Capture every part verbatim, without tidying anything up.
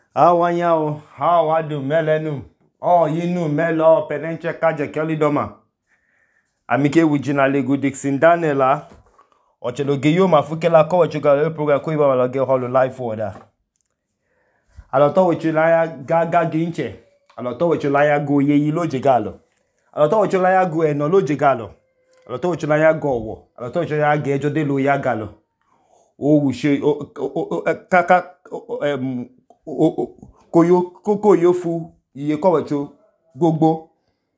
Awanyao, how I do melenum. Oh, you know, melo, penenche kaje kelidoma. Amike wijina lego Dixon Danela. Ochelo geyo mafukela ko chuga le program ko iba la ge holo live order. Aloto wichulaya gaga ginche. Aloto wichulaya go ye yi loje galo. Aloto wichulaya go eno loje galo. Aloto wichulaya go wo. Aloto wichulaya ge ejo de lo ya galo. O wushe o kaka em koyo koko yofu iye kowecho gbogbo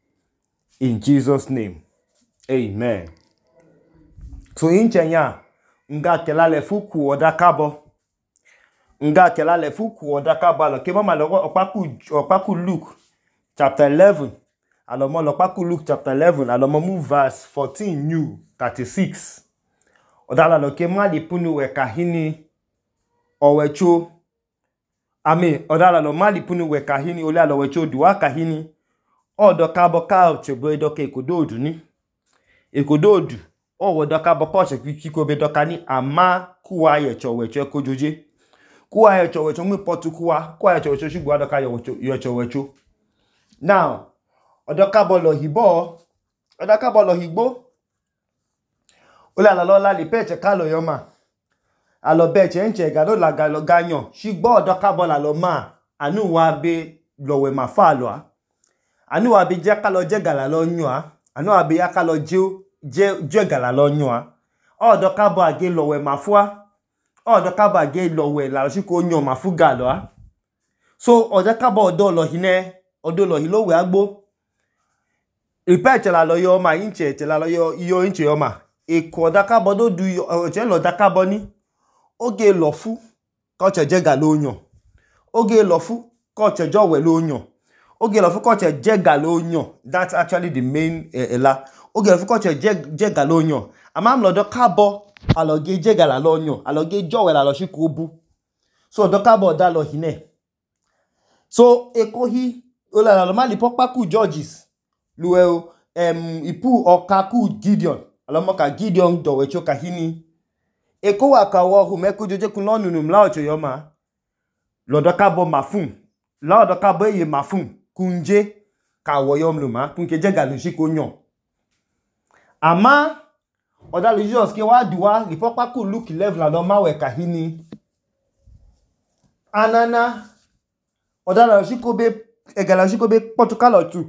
in Jesus name. Amen. So in Chenya nga kelale fuku odakabo nga kelale fuku odakabo lo ke mama lo opaku opaku Luke chapter eleven alomo lo opaku Luke chapter eleven alomo move verse fourteen new thirty-six odala lo ke ma di punu we kahini owecho Ami odala lo mali punu we kahini ole alo wecho duwa kahini odo kabo ka chebo edoke ekododu ni ekododu o wodo kabo ko che kiko be dokani ama kuwa ye cho wecho kojoje kuwa ye cho wecho mu potu kuwa kuwa ye cho wecho shugbo adoka yo wecho yo cho wecho now odo kabo lo hibo odo kabo lo higbo ole alo lo la li peche kalo yoma alo beche nche gado la galo ganyo shigbo odo kabo la lo ma anu wa be lowe mafalo anu wa be je kalo je gala lo nyoa anu wa be ya kalo je je je gala lo nyoa odo kabo age lowe mafua odo kabo age lowe la lo shiko nyo mafu galo so odo kabo odo lo hine odo lo hilowe agbo ipeche la lo yo ma inche te la lo yo yo inche yo ma e ko odo kabo do du yo je lo odo kabo ni oge lofu ko che ga lo yan oge lofu ko che jo we lo yan oge lofu ko che ga lo yan that's actually the main uh, ela oge lofu ko che je ga lo yan amam lo do kabo aloge je ga la lo yan aloge jo we la lo shiku bu so do kabo da lo hine so ekohi ola la lo mali popaku Georges luwe um ipu okaku Gideon alomo ka Gideon do we choka hini Eko waka wo hu meku joje kun lo nunu mla ocho yoma lodo kabo mafun la odo kabo ye mafun kunje ka wo yom luma kunke je galu shiko nyon ama oda lu Jesus ke wa duwa ripopa ku Luke eleven la do ma we kahini anana oda la shiko be egala shiko be Portugal tu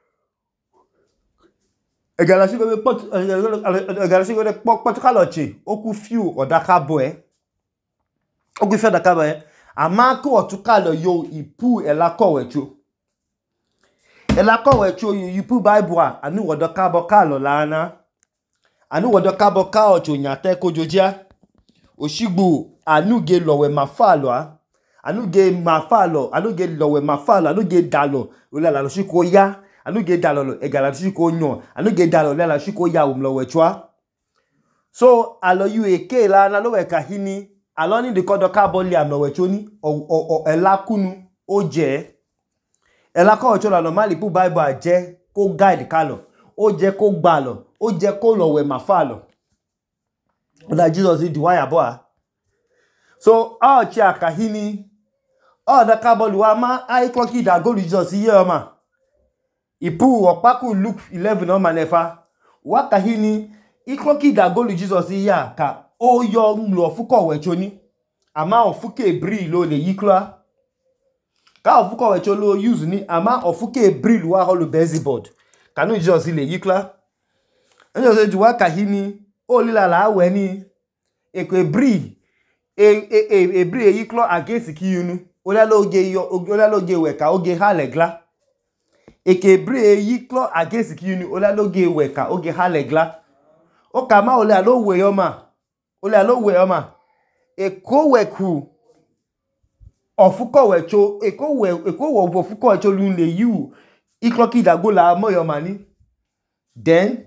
Egala shiko be pot egala shiko be Portugal che oku fiu odakabo e oku fiu odakabo e ama ko otukalo yo ipu elako wecho elako wecho ipu Bible anu odakabo kalo lana anu odakabo ka ocho nyate kojojia oshigbo anu ge lowe mafalo a anu ge mafalo anu ge lowe mafalo anu ge dalo ola la shiko ya anu ge dalo egala shiko nyon anu ge dalo la shiko ya umlo wechwa so alo yu eke la na lo we kahini alo ni de kodo kabo li amlo wecho ni o o elakunu oje elako ocho la normally pu Bible je ko guide kalo o je ko gbalo o je ko lo we mafalo oda Jesus di waya boa so a chi akahini o da kabo luwa ma ai koki da go Jesus ye ma Ipu opaku Luke eleven o manefa wakahini ikloki da golu Jesus ya ka o yo nlo fuko wecho ni ama ofuke bri lo le yikla ka ofuko wecho lo use ni ama ofuke bri lo wa holo bezboard kanu Jesus le yikla enyo se ju wakahini o lila la we ni ekwe bri e e e bri e yiklo against kiyunu ola lo ge yo ola lo ge we ka oge halegla Eke bre yiklo against kiyuni ola loge weka oge halegla o kama ole alo we yoma ole alo we yoma eko weku ofuko wecho eko we eko wo ofuko wecho lunle yu iklo kidago la mo yoma ni then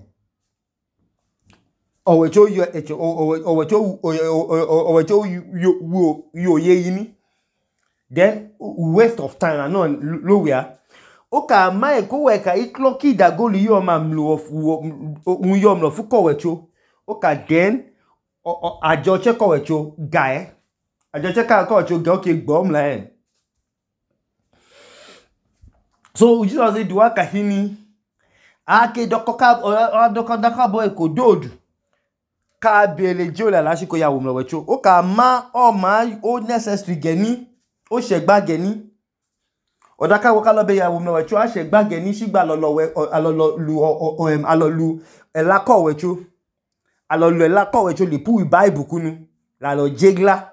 owecho yo echo owecho owecho yo yo ye yini then waste of time and no lo we are Oka ma eko weka ikloki da goli yo ma mlu of un yo mlo fuko wecho oka den ajo che ko wecho gae ajo che ka ko wecho ga oke gbo mla en So Jesus say duwa kahini ake dokoka o dokoda ka boy ko dodu ka bele jola lasiko ya wo mlowecho o ka ma o ma o necessary geni o segba geni odaka wo ka lo be ya wo mlowecho a segba geni sigba lolowe alolo lu o em alolu elakowecho alolu elakowecho le pu bible kunu la lo jegla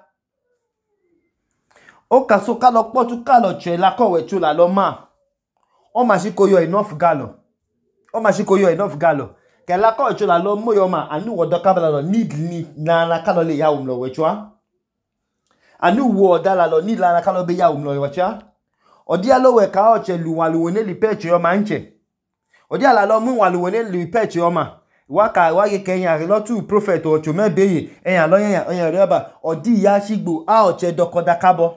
o ka so ka lo potu ka lo che elakowecho la lo ma o ma si ko yo enough galo o ma si ko yo enough galo ke la ko cho la lo mo yo ma anu wo doka bala lo need ni na na ka lo le ya um lo wecho anu wo da la lo need la na ka lo be ya um lo wecho o dia lo we ka o che lu wa lu ne li peche yo ma nche o dia la lo mu wa lu ne li peche yo ma wa ka wa ge kenya lo tu prophet o cho me beye eyan lo yan yan re ba o di ya sigbo a o che dokoda kabo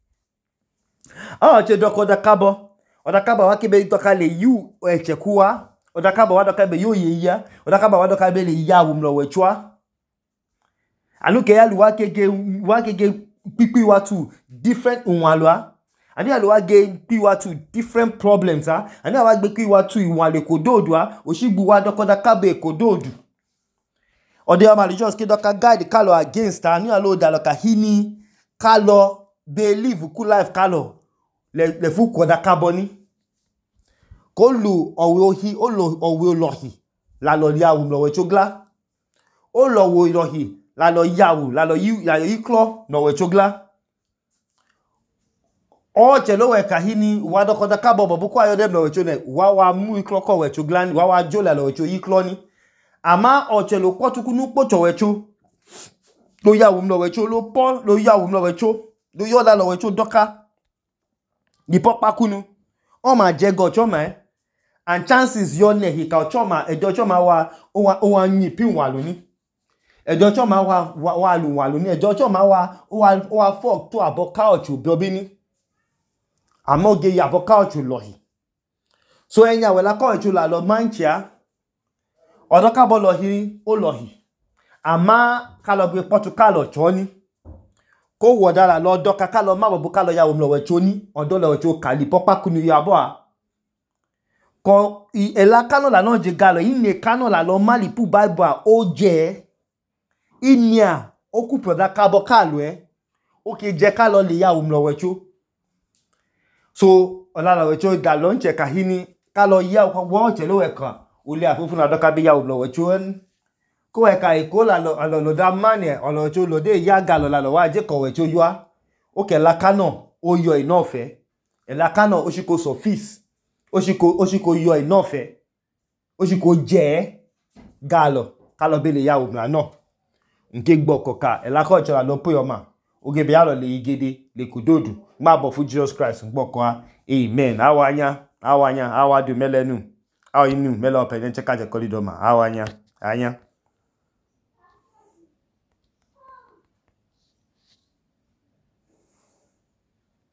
a o che dokoda kabo odakaba wakebe itoka le yu echekuwa odakaba wadokabe yo yeya odakaba wadokabe le yawu mlowechwa anuke yalu wakege wakege pipi watu different unwalwa ani alu wage pipi watu different problems ha ani awagbe pipi watu iwale kododwa oshigbu wadokoda kabe kododu ode amali just ke doka guide kalo against ani alu daloka hini kalo believe ku life kalo le le fu koda carboni ko lu owe ohi o lo owe olohi la lo yawu lo we chogla o lo wo ilohi la lo yawu la lo yi ya iklo no we chogla o che lo we kahini wa do koda carbon bo ko ayo dem lo we chone wa wa mu iklo ko we chogla ni wa wa jo la lo we cho iklo ni ama o che lo potukunu pocho we cho lo yawu lo we cho lo po lo yawu lo we cho lo yo la lo we cho doka di popa kunu o ma je go choma and chances your ne he ka choma ejo choma wa o wa o wa yin pi wa loni ejo choma wa wa lu wa loni ejo choma wa o wa o wa fok to abo couch obi ni amoge ya abo couch lohi so enya we la couch la lo manchia odoka bo lohi o lohi ama kalo bi portugal choni ko wodala lo doka kalo ma bo kalo ya wo mlo we choni odo lo cho kali popa kunu ya bo a ko ela kano la no je galo ine kano la lo mali pu bible a o je inia o ku proda kabo kalo e o ke je kalo le ya wo mlo we cho so ola lo we cho galo nche kahini kalo ya wo che lo we kan o le afufu na doka bi ya wo mlo we cho ko e ka iko la lo lo lo da mane olo cho lo de ya galo la lo wa je ko we cho yo o ke la kano o yo enough e la kano o shiko surface o shiko o shiko yo enough e o shiko je galo kalo be le ya wo na no nke gbo koka e la ko cho la lo po yo ma o ge be ya lo le igede le kudodu ma bo fu Jesus Christ gbo ko amen awanya awanya awadu melenu aw inu melo pe nche ka je kolidoma awanya anya